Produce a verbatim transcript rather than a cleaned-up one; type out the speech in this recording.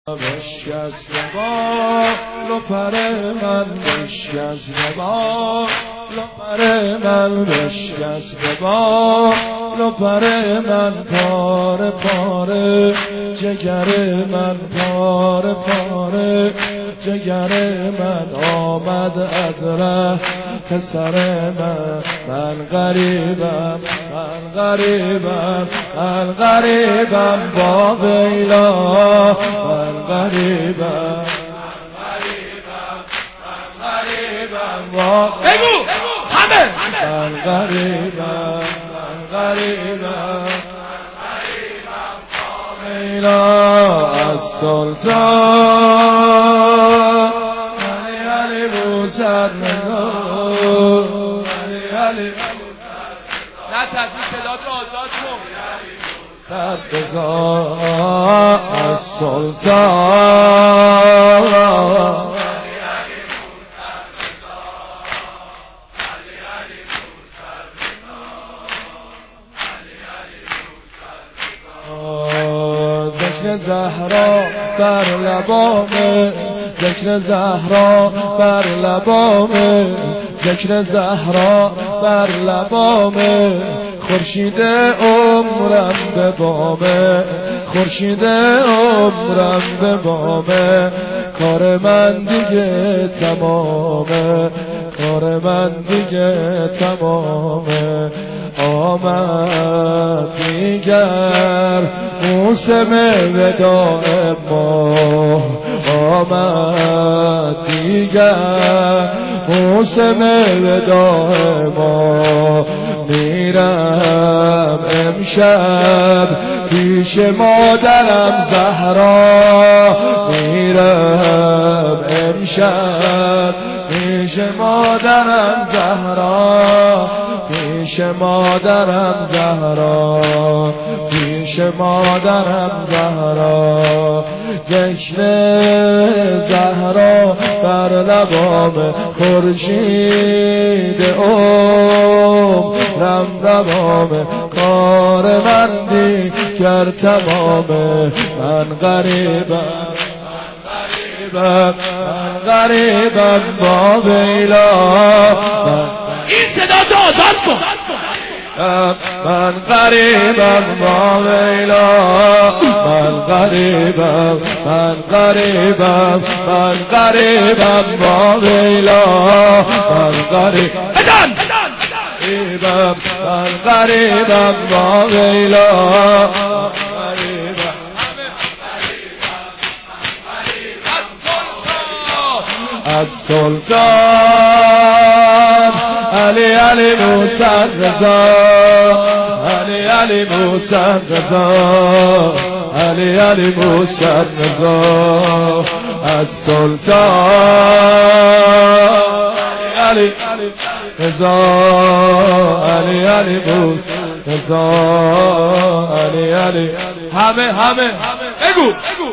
بشکست بال و پر من بشکست بال و پر من بشکست بال و پر من پاره پاره جگر من پاره پاره جگر من آمد از ره پسر من من غریبم من غریبم من غریبم با ویلا من غریبم من غریبم با بگو همه من غریبم من غریبم با ویلا از سلطان علی علی موسد نه تدریس صدا تو آزاد کن صد بزار از سلطان ذکر زهرا بر لبامه ذکر زهرا بر لبامه ذکر زهرا بر لبامه خورشید عمرم به بامه خورشید عمرم به بامه کار من دیگه تمامه کار من دیگه تمامه آمد دیگر موسم وداع ما آمد دیگر موسم وداع ما میرم امشب پیش مادرم زهرا میرم امشب پیش مادرم زهرا پیش مادرم زهرا پیش مادرم زهرا ذکر زهرا بر لبام خورشید عمرم دوامه کار من دیگر تمامه من غریبم من غریبم با ویلا این صدا تو آزاد کن من غریبم با ویلا من غریبم من غریبم من غریبم با ویلا من غریبم بزن غریبم من غریبم با ویلا از سلطان علی علی موسی رضا علی علی موسی رضا علی علی موسی رضا از سلطان علی علی رضا علی علی موسی رضا علی علی همه همه بگو